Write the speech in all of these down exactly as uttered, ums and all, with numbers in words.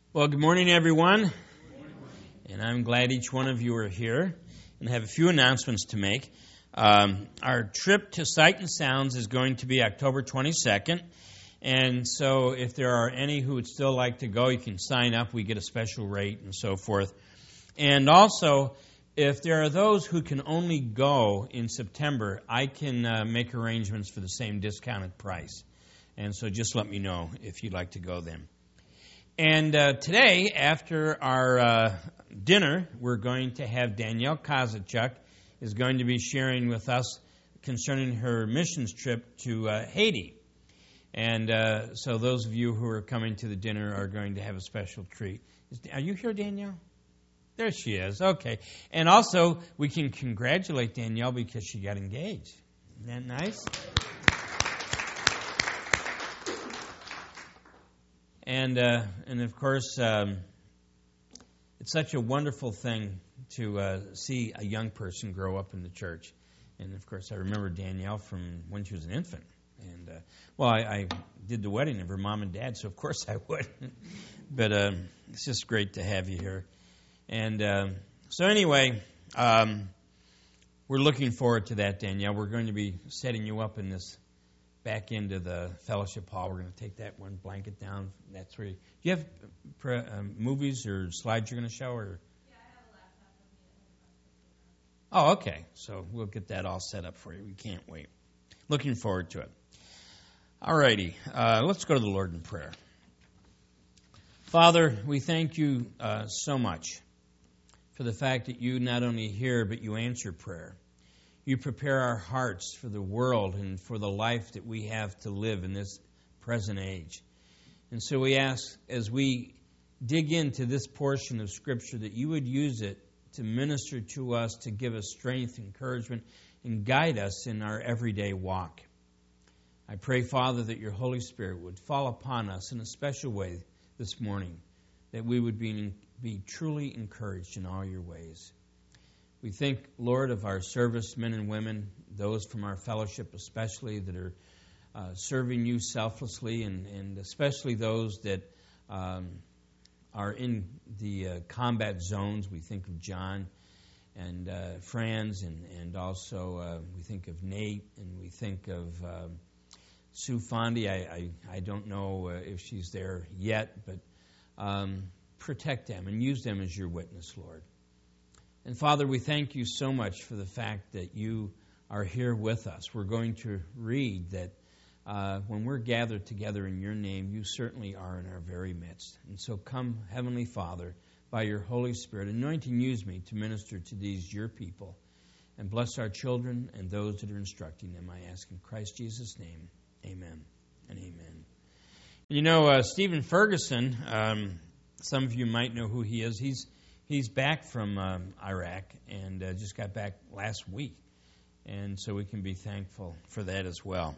Well, good morning, everyone. And I'm glad each one of you are here and have a few announcements to make. Um, our trip to Sight and Sounds is going to be October twenty-second. And so if there are any who would still like to go, you can sign up. We get a special rate and so forth. And also, if there are those who can only go in September, I can uh, make arrangements for the same discounted price. And so just let me know if you'd like to go then. And uh, today, after our uh, dinner, we're going to have Danielle Kozachuk is going to be sharing with us concerning her missions trip to uh, Haiti. And uh, so those of you who are coming to the dinner are going to have a special treat. Is, are you here, Danielle? There she is. Okay. And also, we can congratulate Danielle because she got engaged. Isn't that nice? And, uh, and of course, um, it's such a wonderful thing to uh, see a young person grow up in the church. And, of course, I remember Danielle from when she was an infant. And, uh, well, I, I did the wedding of her mom and dad, so of course I would. But um, it's just great to have you here. And um, so anyway, um, we're looking forward to that, Danielle. We're going to be setting you up in this back into the fellowship hall. We're going to take that one blanket down. That's where you, do you have pre, um, movies or slides you're going to show? Or? Yeah, I have a laptop with me. Oh, okay. So we'll get that all set up for you. We can't wait. Looking forward to it. All righty. Uh, let's go to the Lord in prayer. Father, we thank you uh, so much for the fact that you not only hear, but you answer prayer. You prepare our hearts for the world and for the life that we have to live in this present age. And so we ask, as we dig into this portion of Scripture, that you would use it to minister to us, to give us strength, encouragement, and guide us in our everyday walk. I pray, Father, that your Holy Spirit would fall upon us in a special way this morning, that we would be, be truly encouraged in all your ways. We think, Lord, of our servicemen and women, those from our fellowship especially that are uh, serving you selflessly, and, and especially those that um, are in the uh, combat zones. We think of John and uh, Franz, and, and also uh, we think of Nate, and we think of uh, Sue Fondy. I, I, I don't know uh, if she's there yet, but um, protect them and use them as your witness, Lord. And Father, we thank you so much for the fact that you are here with us. We're going to read that uh, when we're gathered together in your name, you certainly are in our very midst. And so come, Heavenly Father, by your Holy Spirit, anoint and use me to minister to these your people. And bless our children and those that are instructing them, I ask in Christ Jesus' name. Amen and amen. You know, uh, Stephen Ferguson, um, some of you might know who he is. He's He's back from um, Iraq and uh, just got back last week. And so we can be thankful for that as well.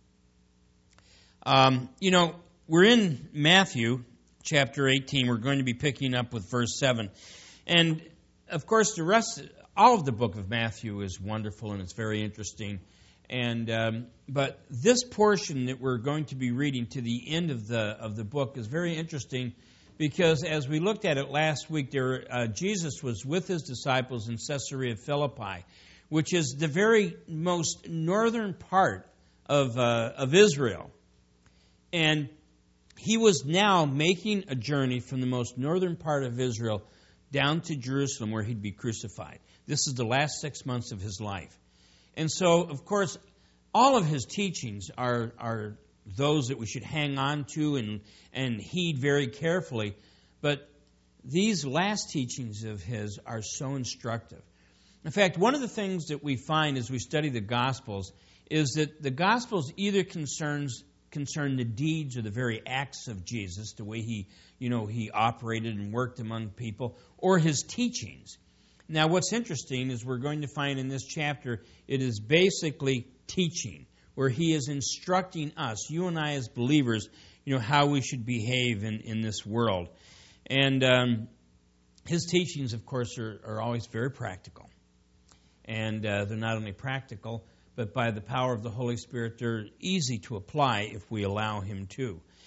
Um, you know, we're in Matthew chapter eighteen. We're going to be picking up with verse seven. And, of course, the rest, all of the book of Matthew is wonderful and it's very interesting. And um, but this portion that we're going to be reading to the end of the of the book is very interesting. Because as we looked at it last week, there, uh, Jesus was with his disciples in Caesarea Philippi, which is the very most northern part of, uh, of Israel. And he was now making a journey from the most northern part of Israel down to Jerusalem where he'd be crucified. This is the last six months of his life. And so, of course, all of his teachings are are those that we should hang on to and, and heed very carefully. But these last teachings of his are so instructive. In fact, one of the things that we find as we study the Gospels is that the Gospels either concerns concern the deeds or the very acts of Jesus, the way he, you know, he operated and worked among people, or his teachings. Now, what's interesting is we're going to find in this chapter, it is basically teaching, where he is instructing us, you and I as believers, you know, how we should behave in, in this world. And um, his teachings, of course, are, are always very practical. And uh, they're not only practical, but by the power of the Holy Spirit, they're easy to apply if we allow him to.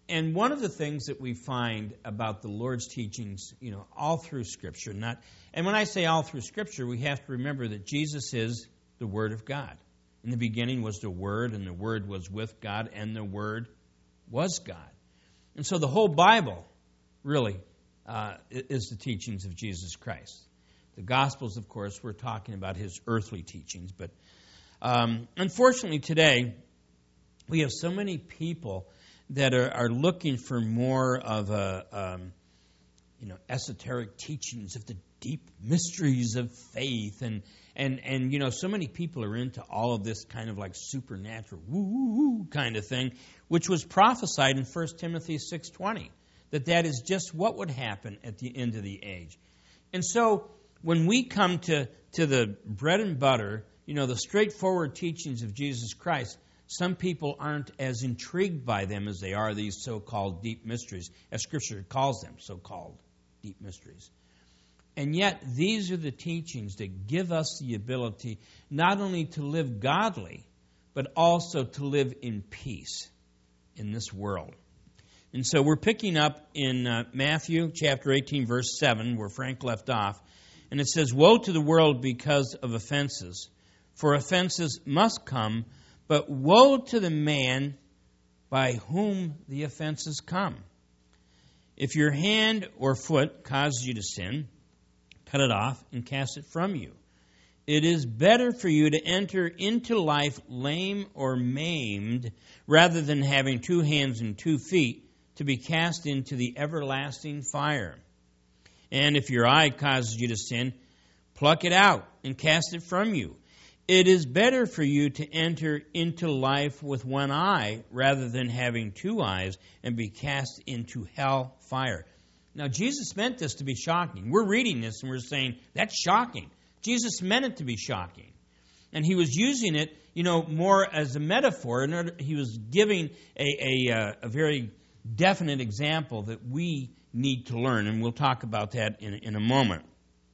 and one of the things that we find about the Lord's teachings, you know, all through Scripture, not, and when I say all through Scripture, we have to remember that Jesus is the Word of God. In the beginning was the Word, and the Word was with God, and the Word was God. And so the whole Bible really uh, is the teachings of Jesus Christ. The Gospels, of course, we're talking about his earthly teachings, but um, unfortunately today we have so many people that are, are looking for more of a, um, you know, esoteric teachings of the deep mysteries of faith, and and and you know, so many people are into all of this kind of like supernatural woo woo woo kind of thing, which was prophesied in First Timothy six twenty, that that is just what would happen at the end of the age. And so when we come to to the bread and butter, you know, the straightforward teachings of Jesus Christ, some people aren't as intrigued by them as they are these so-called deep mysteries, as Scripture calls them, so-called deep mysteries. And yet, these are the teachings that give us the ability not only to live godly, but also to live in peace in this world. And so we're picking up in uh, Matthew chapter eighteen, verse seven, where Frank left off. And it says, "Woe to the world because of offenses, for offenses must come, but woe to the man by whom the offenses come. If your hand or foot causes you to sin, cut it off and cast it from you. It is better for you to enter into life lame or maimed, rather than having two hands and two feet to be cast into the everlasting fire. And if your eye causes you to sin, pluck it out and cast it from you. It is better for you to enter into life with one eye rather than having two eyes and be cast into hell fire." Now, Jesus meant this to be shocking. We're reading this and we're saying, that's shocking. Jesus meant it to be shocking. And he was using it, you know, more as a metaphor. In order, he was giving a, a, a very definite example that we need to learn. And we'll talk about that in, in a moment.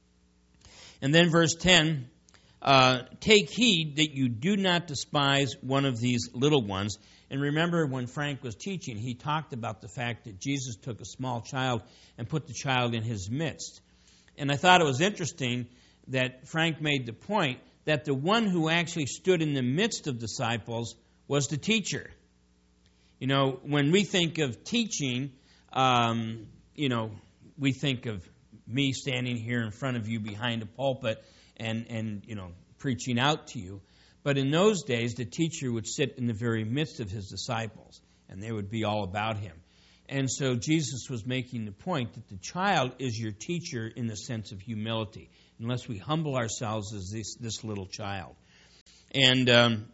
And then verse ten, Uh, "Take heed that you do not despise one of these little ones." And remember, when Frank was teaching, he talked about the fact that Jesus took a small child and put the child in his midst. And I thought it was interesting that Frank made the point that the one who actually stood in the midst of disciples was the teacher. You know, when we think of teaching, um, you know, we think of me standing here in front of you behind a pulpit and, and you know, preaching out to you. But in those days, the teacher would sit in the very midst of his disciples, and they would be all about him. And so Jesus was making the point that the child is your teacher in the sense of humility, unless we humble ourselves as this, this little child. And um,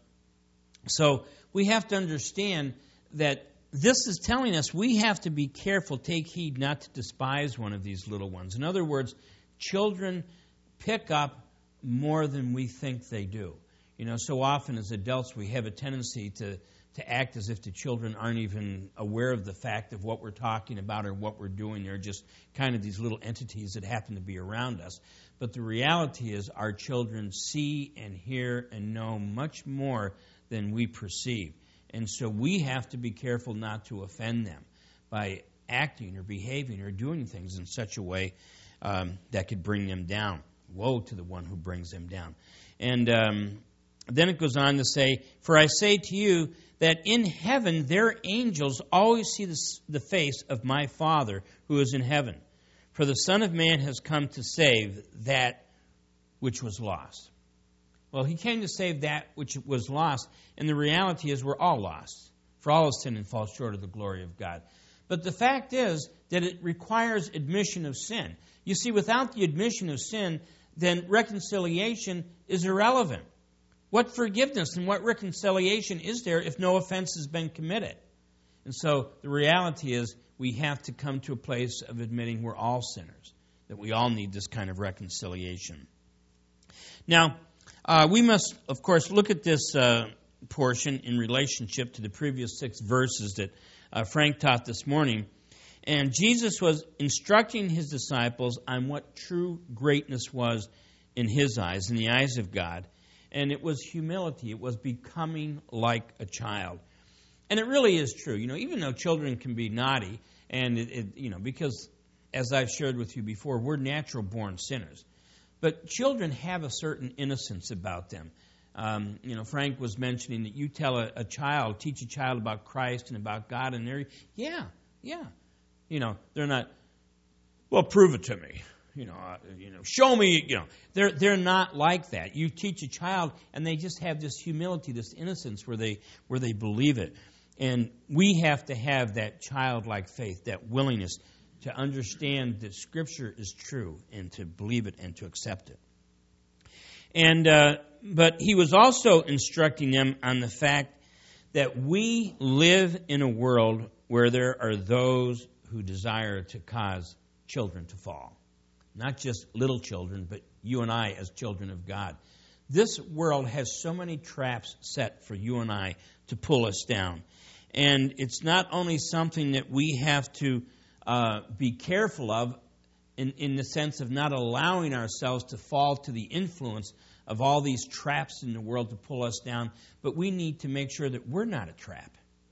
so we have to understand that this is telling us we have to be careful, take heed not to despise one of these little ones. In other words, children pick up more than we think they do. You know, so often as adults we have a tendency to, to act as if the children aren't even aware of the fact of what we're talking about or what we're doing. They're just kind of these little entities that happen to be around us. But the reality is our children see and hear and know much more than we perceive. And so we have to be careful not to offend them by acting or behaving or doing things in such a way um, that could bring them down. Woe to the one who brings them down. And um, then it goes on to say, "For I say to you that in heaven their angels always see the, the face of my Father who is in heaven. For the Son of Man has come to save that which was lost." Well, he came to save that which was lost, and the reality is we're all lost. For all have sinned and fall short of the glory of God. But the fact is that it requires admission of sin. You see, without the admission of sin, then reconciliation is irrelevant. What forgiveness and what reconciliation is there if no offense has been committed? And so the reality is we have to come to a place of admitting we're all sinners, that we all need this kind of reconciliation. Now, uh, we must, of course, look at this uh, portion in relationship to the previous six verses that uh, Frank taught this morning. And Jesus was instructing his disciples on what true greatness was in his eyes, in the eyes of God. And it was humility. It was becoming like a child. And it really is true. You know, even though children can be naughty, and it, it, you know, because as I've shared with you before, we're natural-born sinners. But children have a certain innocence about them. Um, you know, Frank was mentioning that you tell a, a child, teach a child about Christ and about God, and they're, yeah, yeah. You know, they're not, well, prove it to me. You know, uh, you know, show me, you know. They're they're not like that. You teach a child, and they just have this humility, this innocence where they where they believe it. And we have to have that childlike faith, that willingness to understand that Scripture is true and to believe it and to accept it. And uh, but he was also instructing them on the fact that we live in a world where there are those who desire to cause children to fall. Not just little children, but you and I as children of God. This world has so many traps set for you and I to pull us down. And it's not only something that we have to uh, be careful of in, in the sense of not allowing ourselves to fall to the influence of all these traps in the world to pull us down, but we need to make sure that we're not a trap.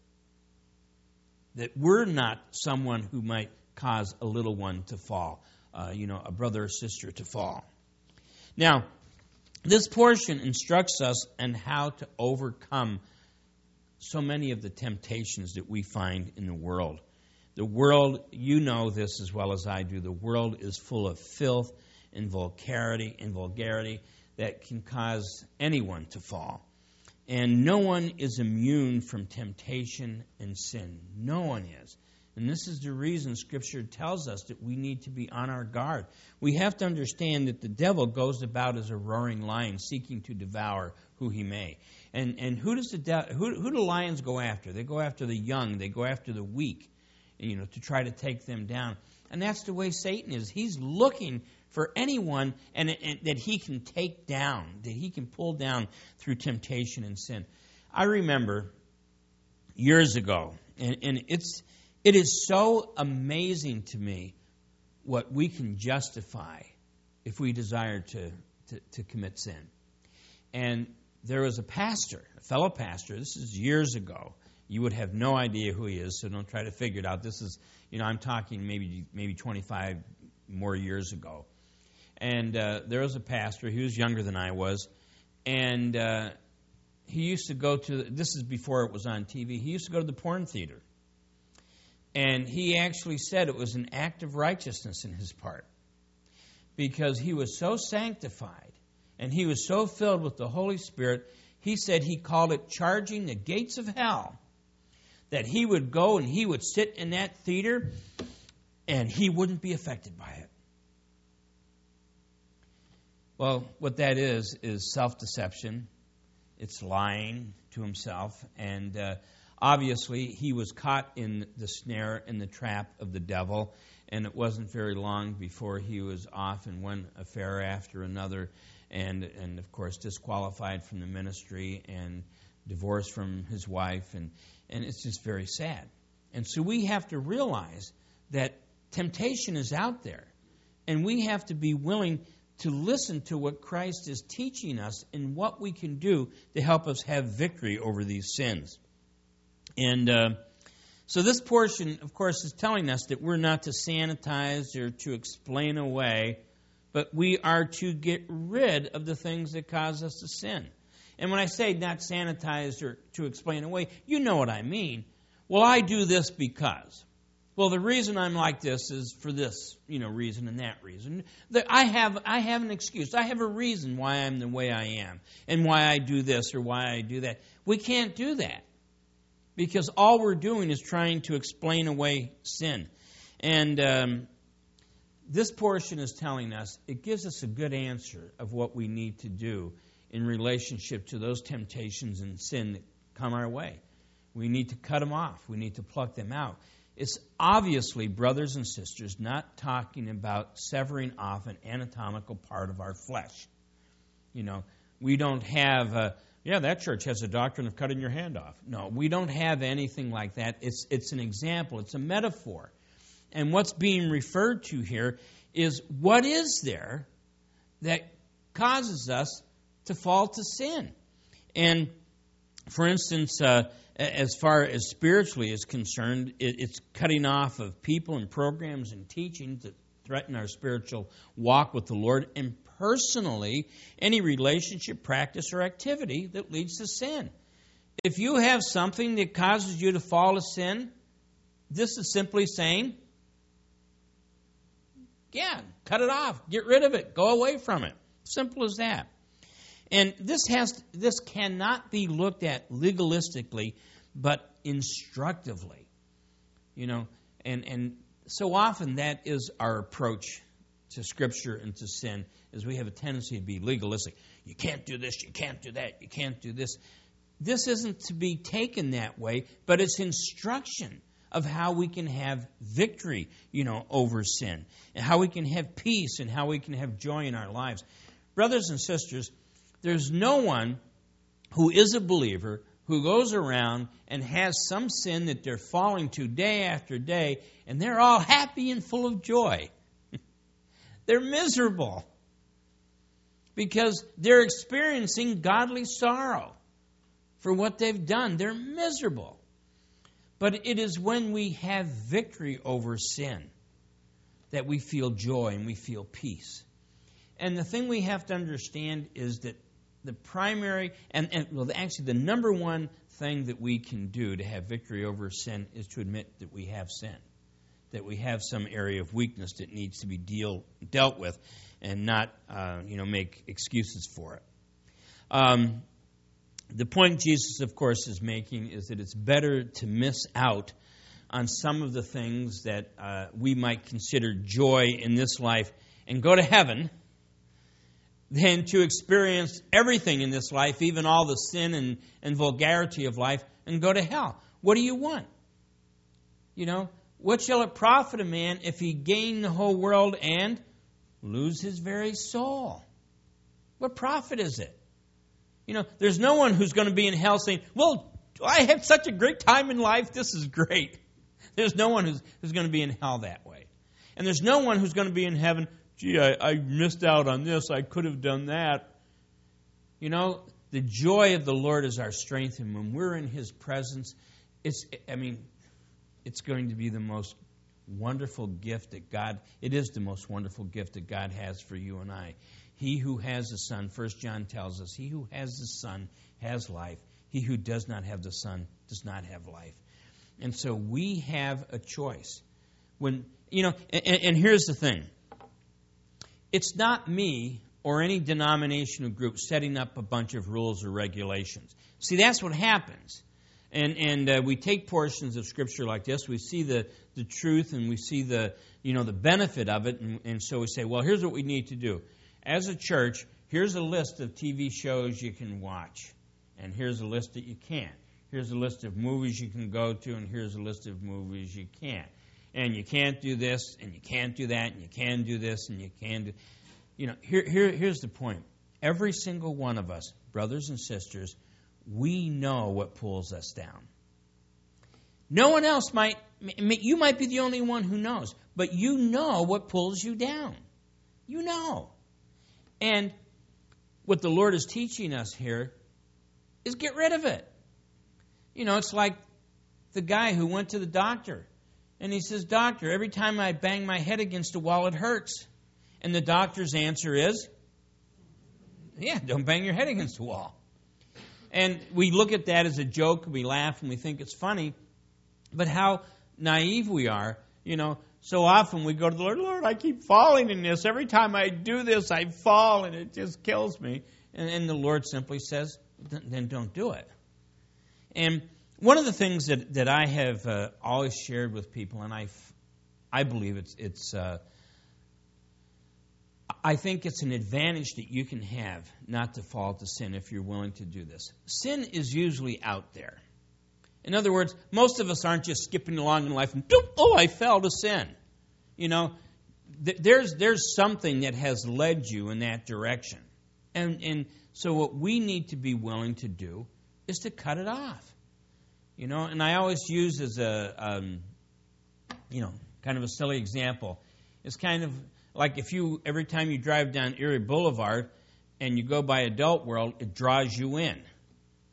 That we're not someone who might cause a little one to fall. Uh, you know, a brother or sister to fall. Now, this portion instructs us on how to overcome so many of the temptations that we find in the world. The world, you know this as well as I do, the world is full of filth and vulgarity and vulgarity that can cause anyone to fall. And no one is immune from temptation and sin. No one is. And this is the reason Scripture tells us that we need to be on our guard. We have to understand that the devil goes about as a roaring lion, seeking to devour who he may. And and who does the de- who who do lions go after? They go after the young. They go after the weak, you know, to try to take them down. And that's the way Satan is. He's looking for anyone and, and that he can take down, that he can pull down through temptation and sin. I remember years ago, and, and it's. It is so amazing to me what we can justify if we desire to, to, to commit sin. And there was a pastor, a fellow pastor, this is years ago. You would have no idea who he is, so don't try to figure it out. This is, you know, I'm talking maybe maybe twenty-five more years ago. And uh, there was a pastor, he was younger than I was, and uh, he used to go to, this is before it was on T V, he used to go to the porn theater. And he actually said it was an act of righteousness in his part because he was so sanctified and he was so filled with the Holy Spirit, he said he called it charging the gates of hell, that he would go and he would sit in that theater and he wouldn't be affected by it. Well, what that is is self-deception. It's lying to himself, and uh, obviously, he was caught in the snare and the trap of the devil, and it wasn't very long before he was off in one affair after another, and, and of course, disqualified from the ministry and divorced from his wife, and, and it's just very sad. And so we have to realize that temptation is out there, and we have to be willing to listen to what Christ is teaching us and what we can do to help us have victory over these sins. And uh, so this portion, of course, is telling us that we're not to sanitize or to explain away, but we are to get rid of the things that cause us to sin. And when I say not sanitize or to explain away, you know what I mean. Well, I do this because. Well, the reason I'm like this is for this, you know, reason and that reason. I have I have an excuse. I have a reason why I'm the way I am and why I do this or why I do that. We can't do that. Because all we're doing is trying to explain away sin. And um, this portion is telling us, it gives us a good answer of what we need to do in relationship to those temptations and sin that come our way. We need to cut them off. We need to pluck them out. It's obviously, brothers and sisters, not talking about severing off an anatomical part of our flesh. You know, we don't have a... Yeah, that church has a doctrine of cutting your hand off. No, we don't have anything like that. It's it's an example. It's a metaphor. And what's being referred to here is what is there that causes us to fall to sin. And for instance, uh, as far as spiritually is concerned, it, it's cutting off of people and programs and teachings that threaten our spiritual walk with the Lord, and personally, any relationship, practice, or activity that leads to sin. If you have something that causes you to fall to sin, this is simply saying, yeah, cut it off, get rid of it, go away from it. Simple as that. And this has this cannot be looked at legalistically, but instructively. You know, and, and so often that is our approach to Scripture and to sin, is we have a tendency to be legalistic. You can't do this, you can't do that, you can't do this. This isn't to be taken that way, but it's instruction of how we can have victory, you know, over sin, and how we can have peace, and how we can have joy in our lives. Brothers and sisters, there's no one who is a believer who goes around and has some sin that they're falling to day after day, and they're all happy and full of joy. They're miserable because they're experiencing godly sorrow for what they've done. They're miserable. But it is when we have victory over sin that we feel joy and we feel peace. And the thing we have to understand is that the primary, and, and well, actually the number one thing that we can do to have victory over sin is to admit that we have sin, that we have some area of weakness that needs to be deal, dealt with, and not, uh, you know, make excuses for it. Um, the point Jesus, of course, is making is that it's better to miss out on some of the things that uh, we might consider joy in this life and go to heaven, than to experience everything in this life, even all the sin and, and vulgarity of life, and go to hell. What do you want? You know, what shall it profit a man if he gain the whole world and lose his very soul? What profit is it? You know, there's no one who's going to be in hell saying, well, I had such a great time in life, this is great. There's no one who's, who's going to be in hell that way. And there's no one who's going to be in heaven, gee, I, I missed out on this, I could have done that. You know, the joy of the Lord is our strength, and when we're in His presence, it's, I mean, it's going to be the most wonderful gift that God, it is the most wonderful gift that God has for you and I. He who has the Son, First John tells us, he who has the Son has life. He who does not have the Son does not have life. And so we have a choice. When, you know, and, and here's the thing. It's not me or any denominational group setting up a bunch of rules or regulations. See, that's what happens. And and uh, we take portions of Scripture like this. We see the, the truth and we see the, you know, the benefit of it. And, and so we say, well, here's what we need to do. As a church, here's a list of T V shows you can watch. And here's a list that you can't. Here's a list of movies you can go to, and here's a list of movies you can't. And you can't do this, and you can't do that, and you can do this, and you can do... You know, here, here, here's the point. Every single one of us, brothers and sisters, we know what pulls us down. No one else might... You might be the only one who knows, but you know what pulls you down. You know. And what the Lord is teaching us here is get rid of it. You know, it's like the guy who went to the doctor. And he says, doctor, every time I bang my head against a wall, it hurts. And the doctor's answer is, yeah, don't bang your head against the wall. And we look at that as a joke, and we laugh, and we think it's funny. But how naive we are. You know, so often we go to the Lord, Lord, I keep falling in this. Every time I do this, I fall, and it just kills me. And, and the Lord simply says, then don't do it. And one of the things that, that I have uh, always shared with people, and I, I believe it's, it's uh, I think it's an advantage that you can have not to fall to sin if you're willing to do this. Sin is usually out there. In other words, most of us aren't just skipping along in life and, oh, I fell to sin. You know, th- there's there's something that has led you in that direction. And and so what we need to be willing to do is to cut it off. You know, and I always use as a, um, you know, kind of a silly example. It's kind of like if you, every time you drive down Erie Boulevard and you go by Adult World, it draws you in.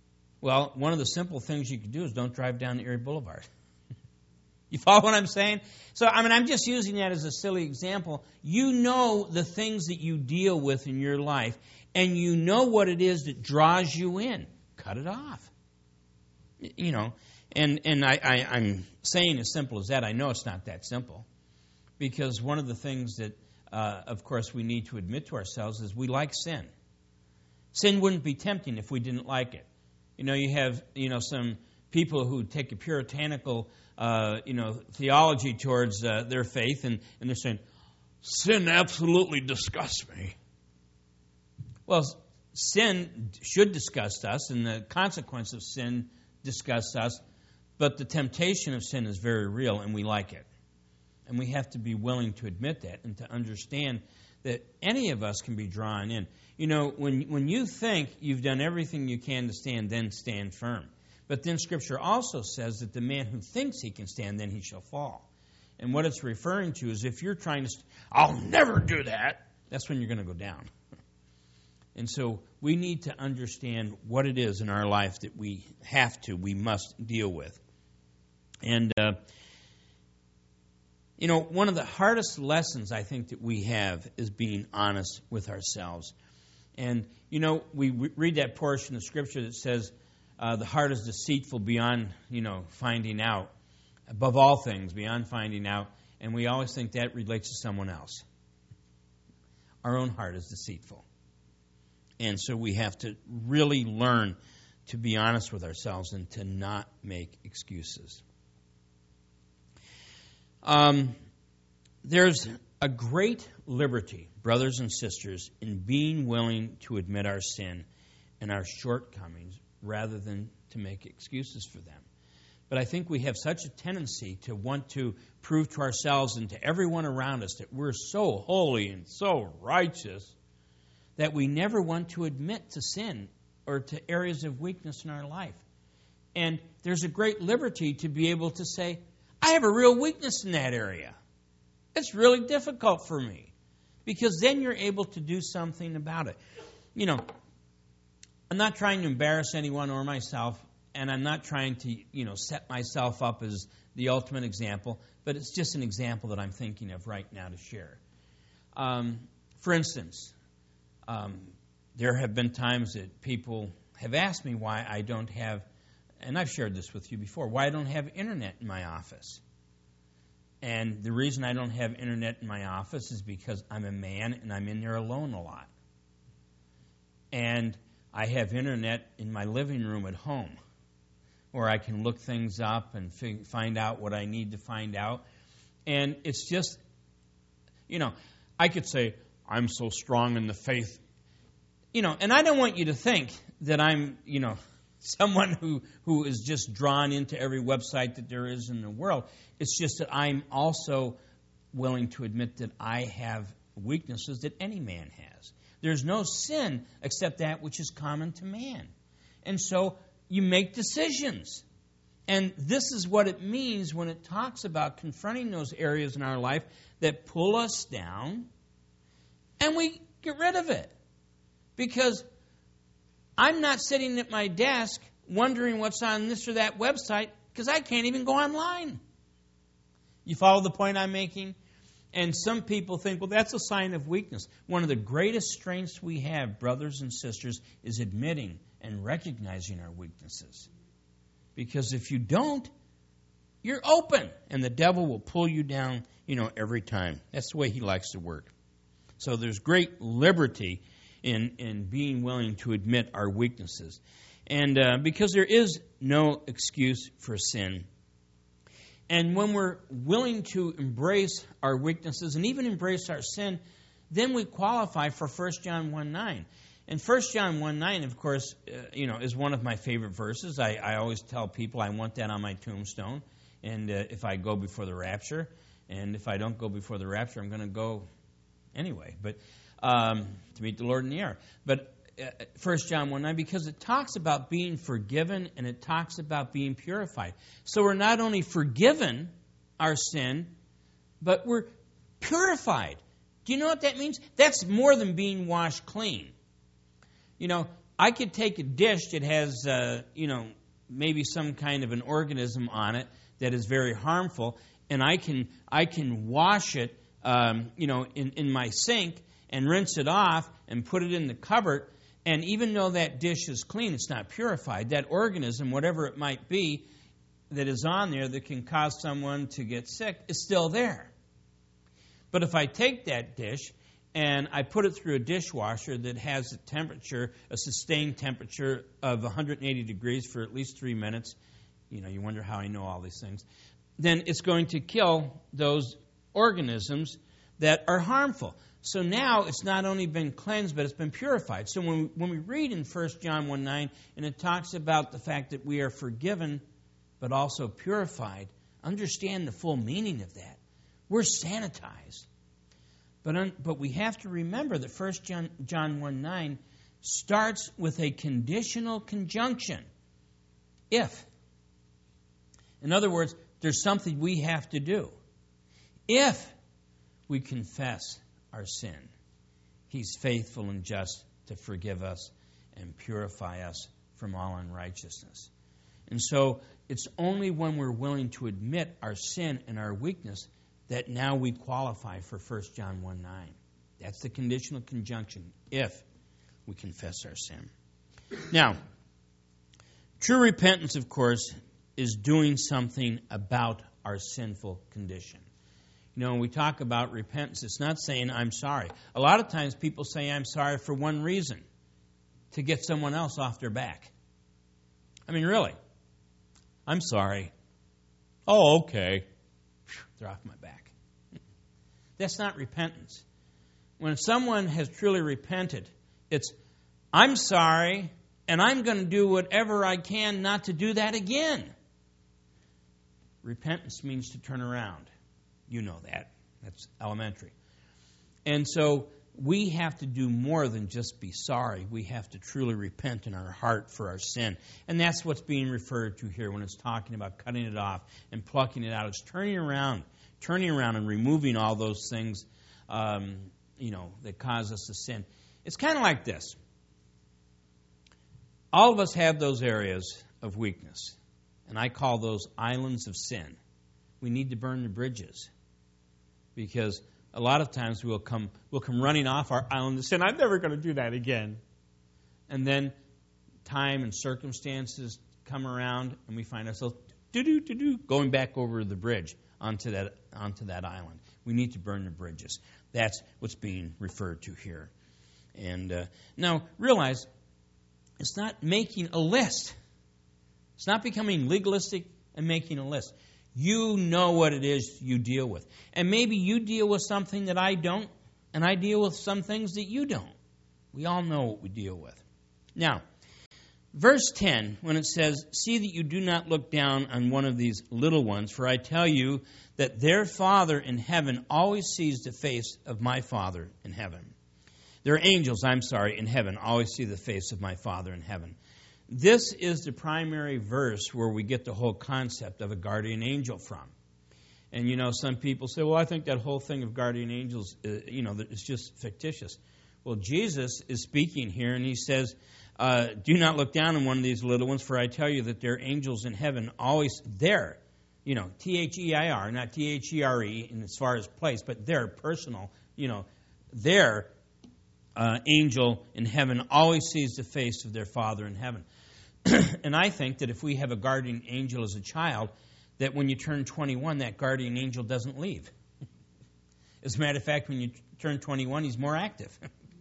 Well, one of the simple things you can do is don't drive down Erie Boulevard. You follow what I'm saying? So, I mean, I'm just using that as a silly example. You know the things that you deal with in your life, and you know what it is that draws you in. Cut it off. You know, and, and I, I, I'm saying as simple as that. I know it's not that simple. Because one of the things that, uh, of course, we need to admit to ourselves is we like sin. Sin wouldn't be tempting if we didn't like it. You know, you have, you know, some people who take a puritanical, uh, you know, theology towards uh, their faith, and, and they're saying, sin absolutely disgusts me. Well, sin should disgust us, and the consequence of sin disgusts us, but the temptation of sin is very real, and we like it. And we have to be willing to admit that and to understand that any of us can be drawn in. You know, when when you think you've done everything you can to stand, then stand firm. But then Scripture also says that the man who thinks he can stand, then he shall fall. And what it's referring to is if you're trying to, st- I'll never do that, that's when you're going to go down. And so we need to understand what it is in our life that we have to, we must deal with. And, uh, you know, one of the hardest lessons I think that we have is being honest with ourselves. And, you know, we read that portion of Scripture that says uh, the heart is deceitful beyond, you know, finding out. Above all things, beyond finding out. And we always think that relates to someone else. Our own heart is deceitful. And so we have to really learn to be honest with ourselves and to not make excuses. Um, there's a great liberty, brothers and sisters, in being willing to admit our sin and our shortcomings rather than to make excuses for them. But I think we have such a tendency to want to prove to ourselves and to everyone around us that we're so holy and so righteous that we never want to admit to sin or to areas of weakness in our life. And there's a great liberty to be able to say, I have a real weakness in that area. It's really difficult for me. Because then you're able to do something about it. You know, I'm not trying to embarrass anyone or myself, and I'm not trying to, you know, set myself up as the ultimate example, but it's just an example that I'm thinking of right now to share. Um, for instance, um, there have been times that people have asked me why I don't have, and I've shared this with you before, why I don't have internet in my office. And the reason I don't have internet in my office is because I'm a man and I'm in there alone a lot. And I have internet in my living room at home where I can look things up and fig- find out what I need to find out. And it's just, you know, I could say, I'm so strong in the faith. You know, and I don't want you to think that I'm, you know, someone who, who is just drawn into every website that there is in the world. It's just that I'm also willing to admit that I have weaknesses that any man has. There's no sin except that which is common to man. And so you make decisions. And this is what it means when it talks about confronting those areas in our life that pull us down, and we get rid of it. Because I'm not sitting at my desk wondering what's on this or that website because I can't even go online. You follow the point I'm making? And some people think, well, that's a sign of weakness. One of the greatest strengths we have, brothers and sisters, is admitting and recognizing our weaknesses. Because if you don't, you're open, and the devil will pull you down, you know, every time. That's the way he likes to work. So there's great liberty in, in being willing to admit our weaknesses. And uh, because there is no excuse for sin. And when we're willing to embrace our weaknesses and even embrace our sin, then we qualify for First John one nine. And First John one nine, of course, uh, you know, is one of my favorite verses. I, I always tell people I want that on my tombstone. And uh, if I go before the rapture, and if I don't go before the rapture, I'm going to go anyway. But um, to meet the Lord in the air. But uh, First John one nine, because it talks about being forgiven and it talks about being purified. So we're not only forgiven our sin, but we're purified. Do you know what that means? That's more than being washed clean. You know, I could take a dish that has, uh, you know, maybe some kind of an organism on it that is very harmful, and I can I can wash it, um, you know, in, in my sink and rinse it off and put it in the cupboard. And even though that dish is clean, it's not purified. That organism, whatever it might be, that is on there that can cause someone to get sick is still there. But if I take that dish and I put it through a dishwasher that has a temperature, a sustained temperature of one hundred eighty degrees for at least three minutes, you know, you wonder how I know all these things, then it's going to kill those organisms that are harmful. So now it's not only been cleansed, but it's been purified. So when we, when we read in First John one nine, and it talks about the fact that we are forgiven, but also purified, understand the full meaning of that. We're sanitized. But, un, but we have to remember that First John, John one nine starts with a conditional conjunction. If. In other words, there's something we have to do. If we confess our sin, He's faithful and just to forgive us and purify us from all unrighteousness. And so it's only when we're willing to admit our sin and our weakness that now we qualify for First John one nine. That's the conditional conjunction, if we confess our sin. Now, true repentance, of course, is doing something about our sinful condition. You know, when we talk about repentance, it's not saying, I'm sorry. A lot of times people say, I'm sorry for one reason, to get someone else off their back. I mean, really. I'm sorry. Oh, okay. They're off my back. That's not repentance. When someone has truly repented, it's, I'm sorry, and I'm going to do whatever I can not to do that again. Repentance means to turn around. You know that. That's elementary. And so we have to do more than just be sorry. We have to truly repent in our heart for our sin. And that's what's being referred to here when it's talking about cutting it off and plucking it out. It's turning around, turning around and removing all those things, um, you know, that cause us to sin. It's kind of like this. All of us have those areas of weakness, and I call those islands of sin. We need to burn the bridges, because a lot of times we'll come we'll come running off our island of sin. I'm never going to do that again. And then time and circumstances come around, and we find ourselves do-do-do-do, going back over the bridge onto that onto that island. We need to burn the bridges. That's what's being referred to here. And uh, now realize it's not making a list. It's not becoming legalistic and making a list. You know what it is you deal with. And maybe you deal with something that I don't, and I deal with some things that you don't. We all know what we deal with. Now, verse ten, when it says, see that you do not look down on one of these little ones, for I tell you that their Father in heaven always sees the face of my Father in heaven. Their angels, I'm sorry, in heaven always see the face of my Father in heaven. This is the primary verse where we get the whole concept of a guardian angel from. And, you know, some people say, well, I think that whole thing of guardian angels, uh, you know, it's just fictitious. Well, Jesus is speaking here, and he says, uh, do not look down on one of these little ones, for I tell you that their angels in heaven always there, you know, T H E I R, not T H E R E in as far as place, but their personal, you know, their uh, angel in heaven always sees the face of their Father in heaven. And I think that if we have a guardian angel as a child, that when you turn twenty-one, that guardian angel doesn't leave. As a matter of fact, when you turn twenty-one, he's more active.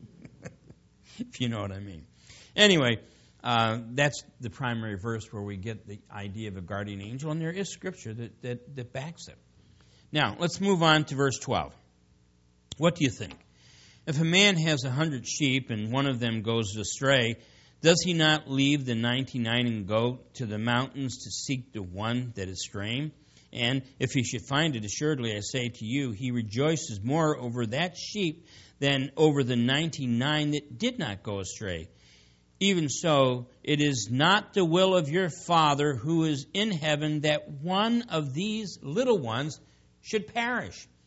If you know what I mean. Anyway, uh, that's the primary verse where we get the idea of a guardian angel, and there is scripture that, that, that backs it. Now, let's move on to verse twelve. What do you think? If a man has a hundred sheep and one of them goes astray, does he not leave the ninety-nine and go to the mountains to seek the one that is straying? And if he should find it, assuredly I say to you, he rejoices more over that sheep than over the ninety-nine that did not go astray. Even so, it is not the will of your Father who is in heaven that one of these little ones should perish.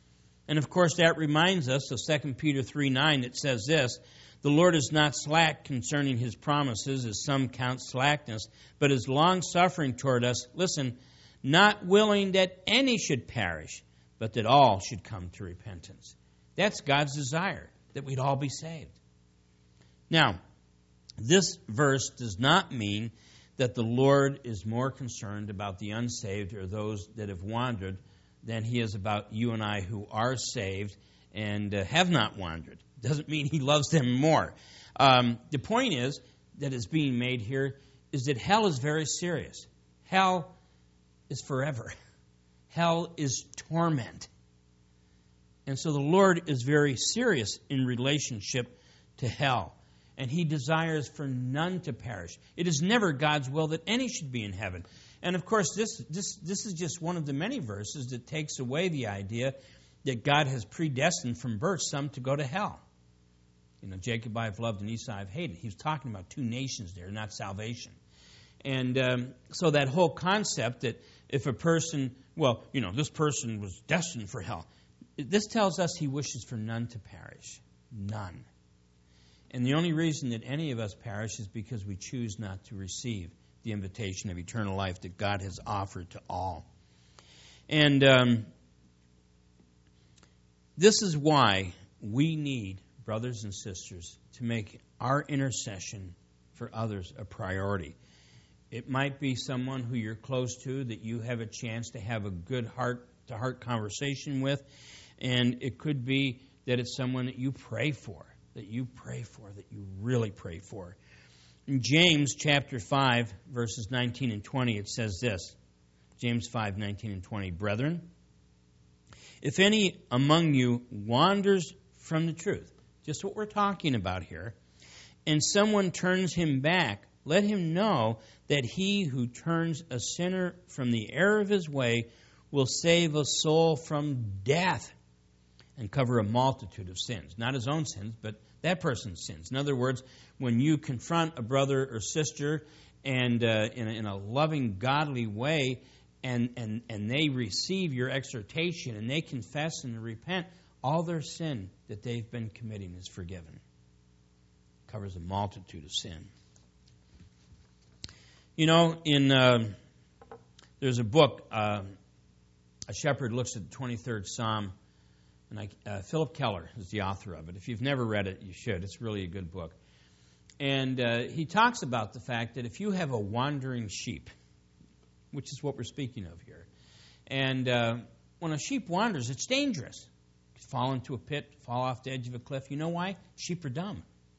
And of course that reminds us of Second Peter three nine that says this, "The Lord is not slack concerning his promises, as some count slackness, but is long-suffering toward us," listen, "not willing that any should perish, but that all should come to repentance." That's God's desire, that we'd all be saved. Now, this verse does not mean that the Lord is more concerned about the unsaved or those that have wandered than he is about you and I who are saved and uh, have not wandered. Doesn't mean he loves them more. Um, the point is that is being made here is that hell is very serious. Hell is forever. Hell is torment. And so the Lord is very serious in relationship to hell. And he desires for none to perish. It is never God's will that any should be in heaven. And of course, this, this, this is just one of the many verses that takes away the idea that God has predestined from birth some to go to hell. You know, Jacob I have loved and Esau I have hated. He was talking about two nations there, not salvation. And um, so that whole concept that if a person, well, you know, this person was destined for hell. This tells us he wishes for none to perish. None. And the only reason that any of us perish is because we choose not to receive the invitation of eternal life that God has offered to all. And um, this is why we need, brothers and sisters, to make our intercession for others a priority. It might be someone who you're close to that you have a chance to have a good heart-to-heart conversation with, and it could be that it's someone that you pray for. that you pray for, that you really pray for. In James chapter five, verses nineteen and twenty, it says this. James five, nineteen and twenty. "Brethren, if any among you wanders from the truth," just what we're talking about here, "and someone turns him back, let him know that he who turns a sinner from the error of his way will save a soul from death and cover a multitude of sins." Not his own sins, but that person's sins. In other words, when you confront a brother or sister and uh, in, a, in a loving, godly way, and, and, and they receive your exhortation and they confess and repent, all their sin that they've been committing is forgiven. Covers a multitude of sin. You know, in uh, there's a book, uh, a shepherd looks at the twenty-third Psalm. And I, uh, Philip Keller is the author of it. If you've never read it, you should. It's really a good book. And uh, he talks about the fact that if you have a wandering sheep, which is what we're speaking of here, and uh, when a sheep wanders, it's dangerous. You fall into a pit, fall off the edge of a cliff. You know why? Sheep are dumb.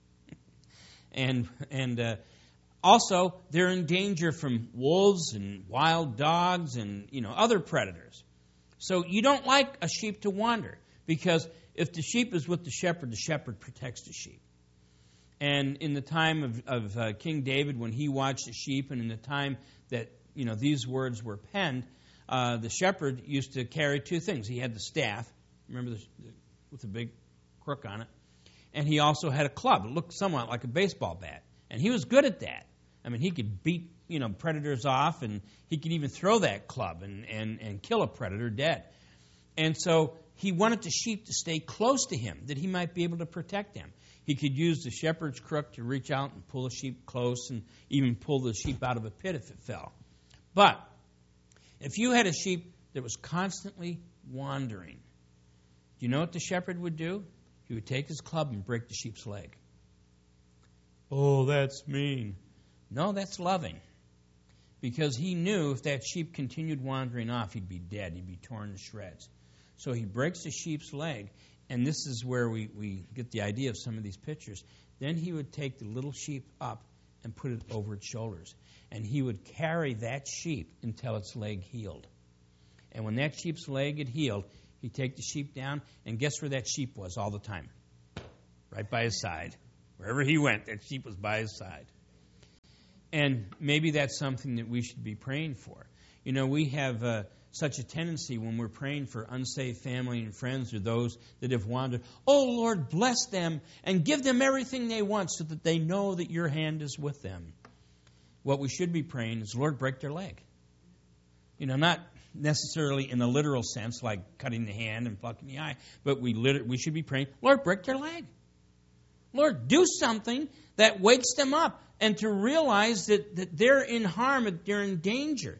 and and uh, also, they're in danger from wolves and wild dogs and, you know, other predators. So you don't like a sheep to wander. Because if the sheep is with the shepherd, the shepherd protects the sheep. And in the time of, of uh, King David, when he watched the sheep, and in the time that, you know, these words were penned, uh, the shepherd used to carry two things. He had the staff, remember, the, the, with the big crook on it, and he also had a club. It looked somewhat like a baseball bat. And he was good at that. I mean, he could beat, you know, predators off, and he could even throw that club and, and, and kill a predator dead. And so he wanted the sheep to stay close to him, that he might be able to protect them. He could use the shepherd's crook to reach out and pull a sheep close and even pull the sheep out of a pit if it fell. But if you had a sheep that was constantly wandering, do you know what the shepherd would do? He would take his club and break the sheep's leg. Oh, that's mean. No, that's loving. Because he knew if that sheep continued wandering off, he'd be dead. He'd be torn to shreds. So he breaks the sheep's leg, and this is where we, we get the idea of some of these pictures. Then he would take the little sheep up and put it over its shoulders. And he would carry that sheep until its leg healed. And when that sheep's leg had healed, he'd take the sheep down, and guess where that sheep was all the time? Right by his side. Wherever he went, that sheep was by his side. And maybe that's something that we should be praying for. You know, we have uh, such a tendency when we're praying for unsaved family and friends or those that have wandered, oh, Lord, bless them and give them everything they want so that they know that your hand is with them. What we should be praying is, Lord, break their leg. You know, not necessarily in a literal sense, like cutting the hand and plucking the eye, but we lit- we should be praying, Lord, break their leg. Lord, do something that wakes them up and to realize that, that they're in harm, they're in danger.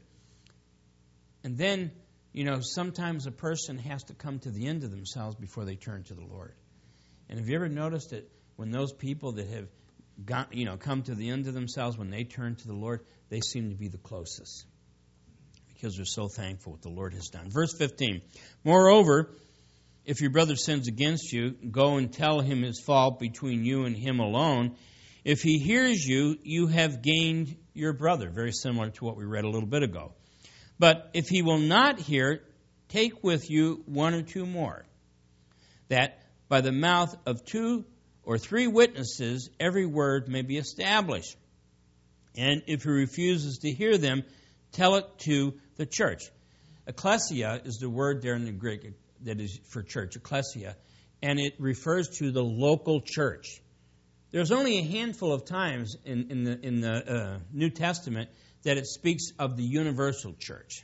And then, you know, sometimes a person has to come to the end of themselves before they turn to the Lord. And have you ever noticed that when those people that have got, you know, come to the end of themselves, when they turn to the Lord, they seem to be the closest because they're so thankful what the Lord has done. Verse fifteen, moreover, if your brother sins against you, go and tell him his fault between you and him alone. If he hears you, you have gained your brother. Very similar to what we read a little bit ago. But if he will not hear, take with you one or two more, that by the mouth of two or three witnesses every word may be established. And if he refuses to hear them, tell it to the church. Ecclesia is the word there in the Greek that is for church, ecclesia, and it refers to the local church. There's only a handful of times in, in the, in the uh, New Testament that it speaks of the universal church.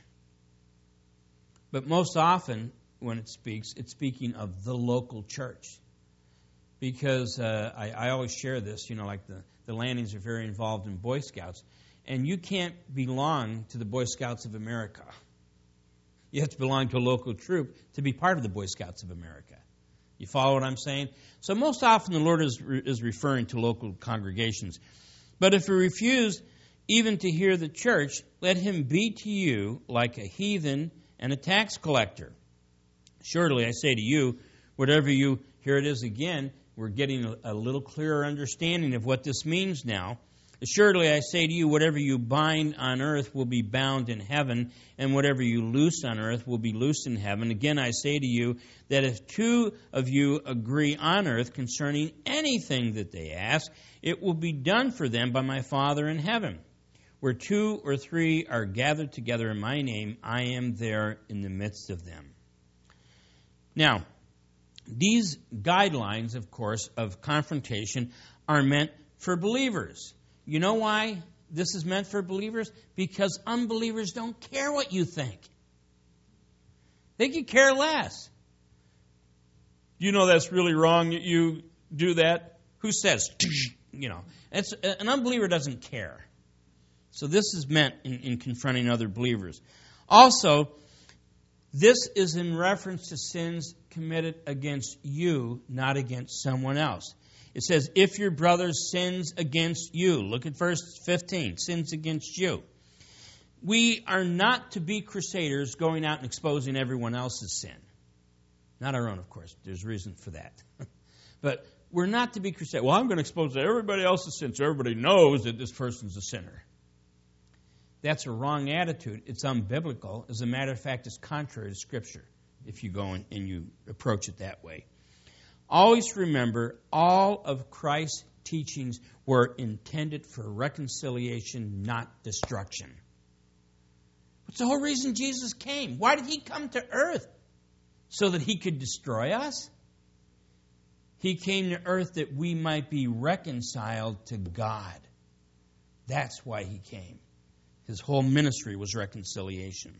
But most often when it speaks, it's speaking of the local church. Because uh, I, I always share this, you know, like the, the Landings are very involved in Boy Scouts. And you can't belong to the Boy Scouts of America. You have to belong to a local troop to be part of the Boy Scouts of America. You follow what I'm saying? So most often the Lord is, is referring to local congregations. But if he refused even to hear the church, let him be to you like a heathen and a tax collector. Surely I say to you, whatever you, here it is again, we're getting a, a little clearer understanding of what this means now. Assuredly, I say to you, whatever you bind on earth will be bound in heaven, and whatever you loose on earth will be loosed in heaven. Again, I say to you that if two of you agree on earth concerning anything that they ask, it will be done for them by my Father in heaven. Where two or three are gathered together in my name, I am there in the midst of them. Now, these guidelines, of course, of confrontation are meant for believers. You know why this is meant for believers? Because unbelievers don't care what you think. They could care less. You know that's really wrong that you do that? Who says? You know, it's, an unbeliever doesn't care. So this is meant in, in confronting other believers. Also, this is in reference to sins committed against you, not against someone else. It says, if your brother sins against you. Look at verse fifteen. Sins against you. We are not to be crusaders going out and exposing everyone else's sin. Not our own, of course. There's reason for that. But we're not to be crusaders. Well, I'm going to expose everybody else's sin so everybody knows that this person's a sinner. That's a wrong attitude. It's unbiblical. As a matter of fact, it's contrary to Scripture if you go and you approach it that way. Always remember, all of Christ's teachings were intended for reconciliation, not destruction. What's the whole reason Jesus came? Why did he come to earth? So that he could destroy us? He came to earth that we might be reconciled to God. That's why he came. His whole ministry was reconciliation.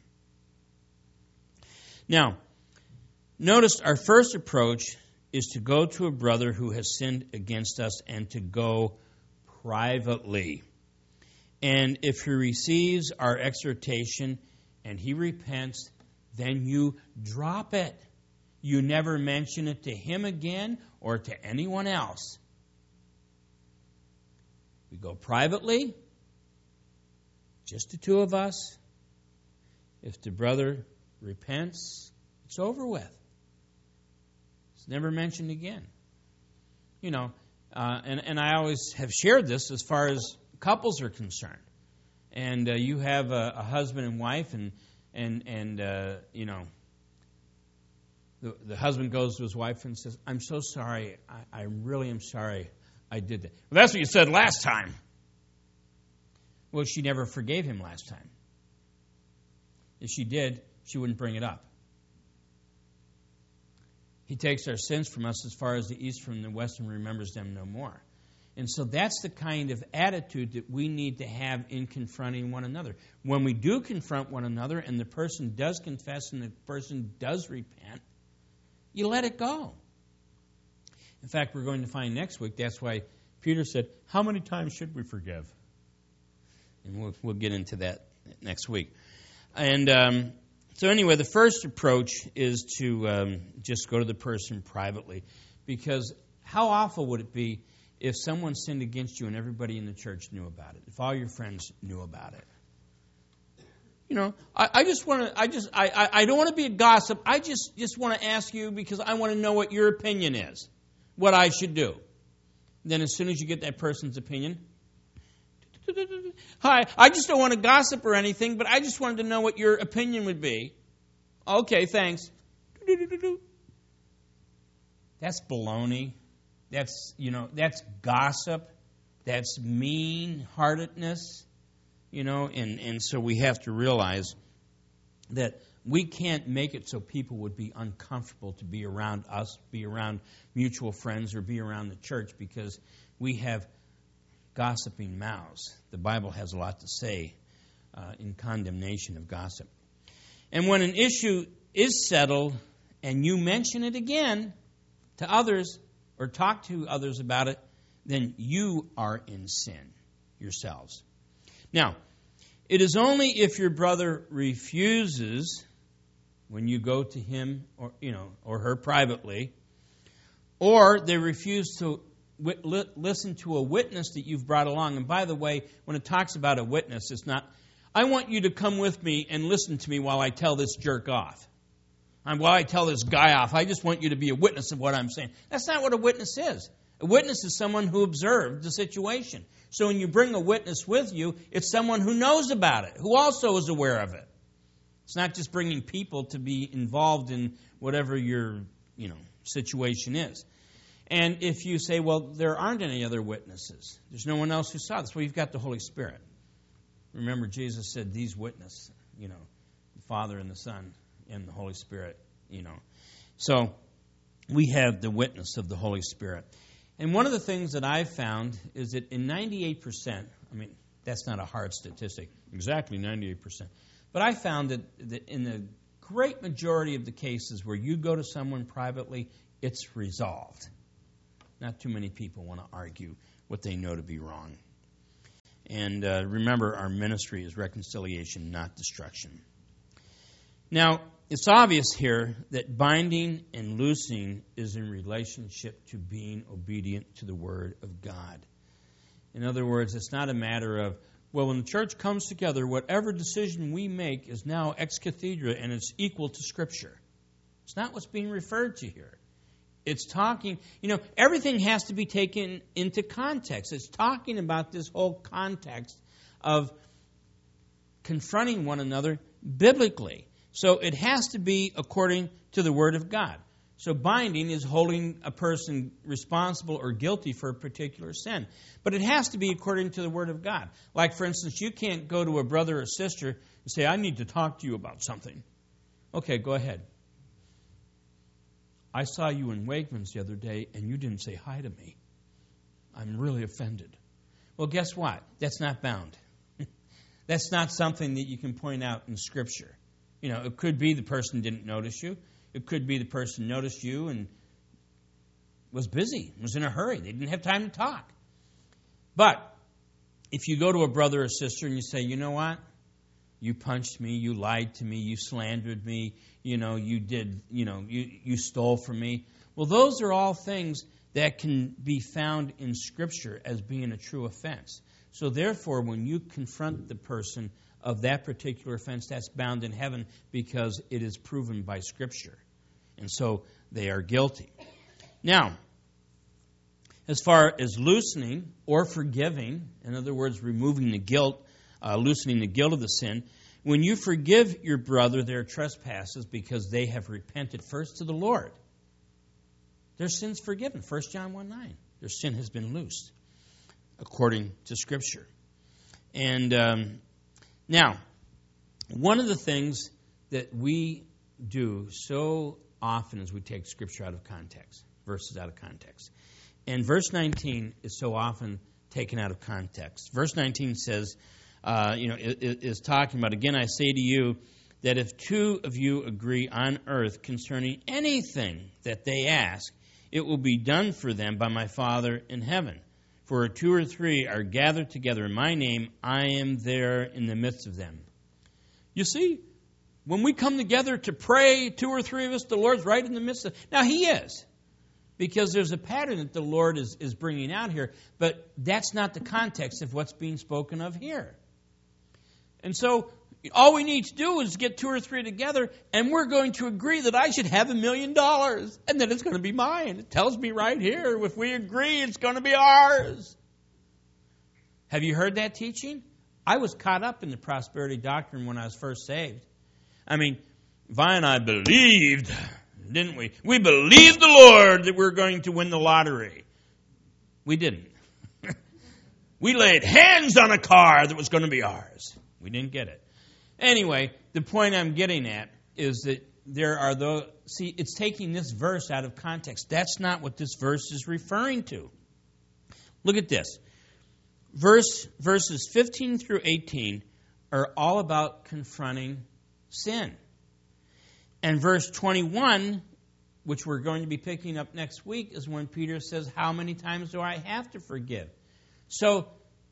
Now, notice our first approach is to go to a brother who has sinned against us and to go privately. And if he receives our exhortation and he repents, then you drop it. You never mention it to him again or to anyone else. We go privately, just the two of us. If the brother repents, it's over with. It's never mentioned again. You know, uh, and, and I always have shared this as far as couples are concerned. And uh, you have a, a husband and wife, and, and, and uh, you know, the, the husband goes to his wife and says, I'm so sorry. I, I really am sorry I did that. Well, that's what you said last time. Well, she never forgave him last time. If she did, she wouldn't bring it up. He takes our sins from us as far as the east from the west and remembers them no more. And so that's the kind of attitude that we need to have in confronting one another. When we do confront one another and the person does confess and the person does repent, you let it go. In fact, we're going to find next week, that's why Peter said, how many times should we forgive? And we'll, we'll get into that next week. And um, so anyway, the first approach is to um, just go to the person privately. Because how awful would it be if someone sinned against you and everybody in the church knew about it? If all your friends knew about it? You know, I, I just want to, I just, I, I, I don't want to be a gossip. I just, just want to ask you because I want to know what your opinion is, what I should do. Then as soon as you get that person's opinion, hi, I just don't want to gossip or anything, but I just wanted to know what your opinion would be. Okay, thanks. That's baloney. That's, you know, that's gossip. That's mean-heartedness. You know, and, and so we have to realize that we can't make it so people would be uncomfortable to be around us, be around mutual friends, or be around the church because we have gossiping mouths. The Bible has a lot to say uh, in condemnation of gossip. And when an issue is settled and you mention it again to others or talk to others about it, then you are in sin yourselves. Now, it is only if your brother refuses when you go to him or you know or her privately, or they refuse to wit- li- listen to a witness that you've brought along. And by the way, when it talks about a witness, it's not, I want you to come with me and listen to me while I tell this jerk off. And while I tell this guy off, I just want you to be a witness of what I'm saying. That's not what a witness is. A witness is someone who observed the situation. So when you bring a witness with you, it's someone who knows about it, who also is aware of it. It's not just bringing people to be involved in whatever your, you know, situation is. And if you say, well, there aren't any other witnesses, there's no one else who saw this, well, you've got the Holy Spirit. Remember, Jesus said, these witness, you know, the Father and the Son and the Holy Spirit, you know. So we have the witness of the Holy Spirit. And one of the things that I've found is that in ninety-eight percent, I mean, that's not a hard statistic, exactly ninety-eight percent, but I found that, that in the great majority of the cases where you go to someone privately, it's resolved. Not too many people want to argue what they know to be wrong. And uh, remember, our ministry is reconciliation, not destruction. Now, it's obvious here that binding and loosing is in relationship to being obedient to the Word of God. In other words, it's not a matter of, well, when the church comes together, whatever decision we make is now ex cathedra and it's equal to Scripture. It's not what's being referred to here. It's talking, you know, everything has to be taken into context. It's talking about this whole context of confronting one another biblically. So it has to be according to the Word of God. So binding is holding a person responsible or guilty for a particular sin. But it has to be according to the Word of God. Like, for instance, you can't go to a brother or sister and say, I need to talk to you about something. Okay, go ahead. I saw you in Wegmans the other day, and you didn't say hi to me. I'm really offended. Well, guess what? That's not bound. That's not something that you can point out in Scripture. You know, it could be the person didn't notice you. It could be the person noticed you and was busy, was in a hurry. They didn't have time to talk. But if you go to a brother or sister and you say, you know what? You punched me, you lied to me, you slandered me, you know, you did, you know, you, you stole from me. Well, those are all things that can be found in Scripture as being a true offense. So therefore, when you confront the person of that particular offense, that's bound in heaven because it is proven by Scripture. And so they are guilty. Now, as far as loosening or forgiving, in other words, removing the guilt, uh, loosening the guilt of the sin, when you forgive your brother their trespasses because they have repented first to the Lord, their sin's forgiven. First John one nine. Their sin has been loosed according to Scripture. And um, now, one of the things that we do so often is we take Scripture out of context, verses out of context. And verse nineteen is so often taken out of context. Verse nineteen says, uh, you know, is, is talking about, again, I say to you that if two of you agree on earth concerning anything that they ask, it will be done for them by my Father in heaven. For where two or three are gathered together in my name, I am there in the midst of them. You see, when we come together to pray, two or three of us, the Lord's right in the midst of. Now, He is. Because there's a pattern that the Lord is, is bringing out here. But that's not the context of what's being spoken of here. And so all we need to do is get two or three together, and we're going to agree that I should have a million dollars, and that it's going to be mine. It tells me right here, if we agree, it's going to be ours. Have you heard that teaching? I was caught up in the prosperity doctrine when I was first saved. I mean, Vi and I believed, didn't we? We believed the Lord that we were going to win the lottery. We didn't. We laid hands on a car that was going to be ours. We didn't get it. Anyway, the point I'm getting at is that there are those, see, it's taking this verse out of context. That's not what this verse is referring to. Look at this. Verse, verses fifteen through eighteen are all about confronting sin. And verse twenty-one, which we're going to be picking up next week, is when Peter says, how many times do I have to forgive? So,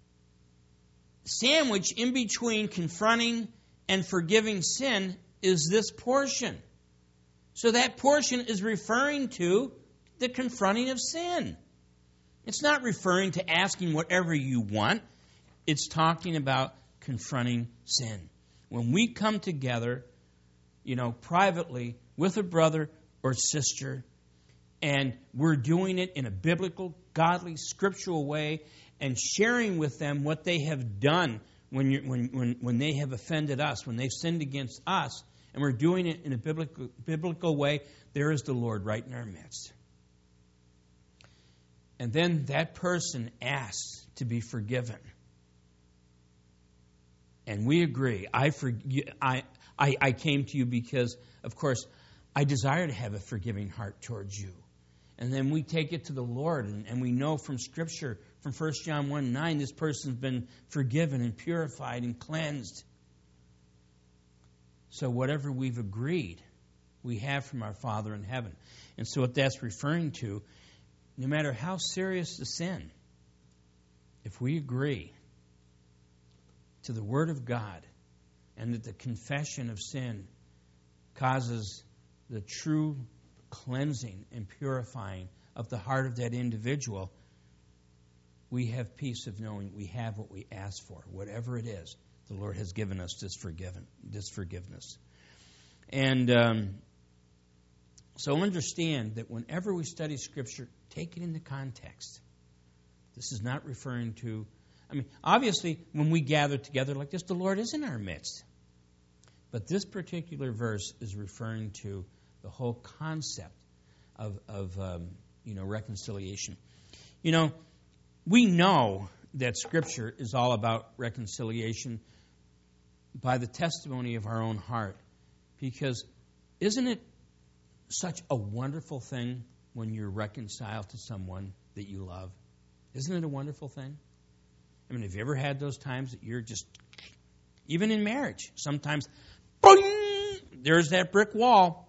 sandwiched in between confronting and forgiving sin is this portion. So that portion is referring to the confronting of sin. It's not referring to asking whatever you want. It's talking about confronting sin. When we come together, you know, privately with a brother or sister, and we're doing it in a biblical, godly, scriptural way, and sharing with them what they have done when, you, when, when, when they have offended us, when they've sinned against us, and we're doing it in a biblical, biblical way, there is the Lord right in our midst. And then that person asks to be forgiven. And we agree. I, for, I, I, I came to you because, of course, I desire to have a forgiving heart towards you. And then we take it to the Lord, and, and we know from Scripture, from First John one nine, this person's been forgiven and purified and cleansed. So whatever we've agreed, we have from our Father in heaven. And so what that's referring to, no matter how serious the sin, if we agree to the Word of God and that the confession of sin causes the true cleansing and purifying of the heart of that individual, we have peace of knowing we have what we ask for. Whatever it is, the Lord has given us this, forgiven, this forgiveness. And um, so understand that whenever we study Scripture, take it into context. This is not referring to, I mean, obviously, when we gather together like this, the Lord is in our midst. But this particular verse is referring to the whole concept of, of um, you know, reconciliation. You know, we know that Scripture is all about reconciliation by the testimony of our own heart. Because isn't it such a wonderful thing when you're reconciled to someone that you love? Isn't it a wonderful thing? I mean, have you ever had those times that you're just, even in marriage, sometimes, boing, there's that brick wall.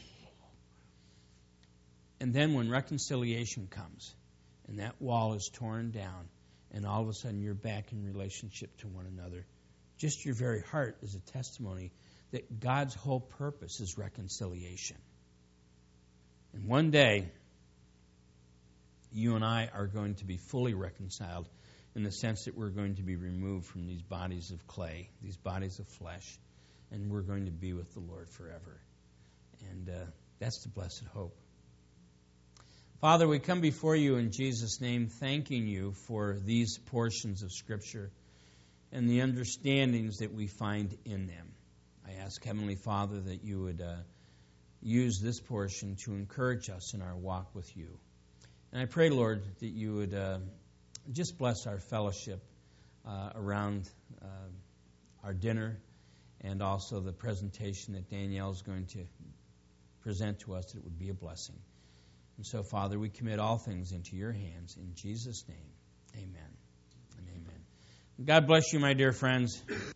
And then when reconciliation comes, and that wall is torn down, and all of a sudden you're back in relationship to one another, just your very heart is a testimony that God's whole purpose is reconciliation. And one day, you and I are going to be fully reconciled in the sense that we're going to be removed from these bodies of clay, these bodies of flesh, and we're going to be with the Lord forever. And uh, that's the blessed hope. Father, we come before you in Jesus' name, thanking you for these portions of Scripture and the understandings that we find in them. I ask, Heavenly Father, that you would uh, use this portion to encourage us in our walk with you. And I pray, Lord, that you would uh, just bless our fellowship uh, around uh, our dinner and also the presentation that Danielle is going to present to us, that it would be a blessing. And so, Father, we commit all things into your hands. In Jesus' name, amen and amen. God bless you, my dear friends.